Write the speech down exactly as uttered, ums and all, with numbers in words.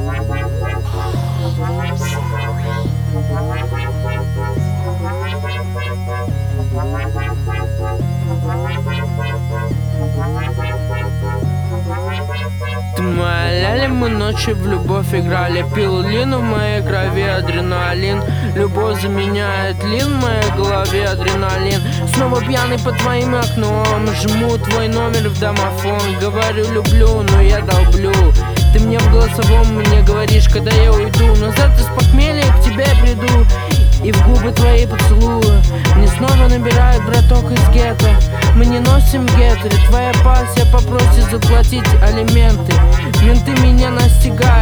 Ты моя ляля, мы ночью в любовь играли. Пил лину, в моей крови адреналин. Любовь заменяет лин, в моей голове адреналин. Снова пьяный под твоим окном, жму твой номер в домофон. Говорю люблю, но я долблю. Ты мне в голосовом мне говоришь, когда я уйду. Назад из похмелья к тебе приду. И в губы твои поцелую. Мне снова набирает браток из гетто. Мы не носим гетеры. Твоя пассия попросит заплатить алименты. Менты меня настигают.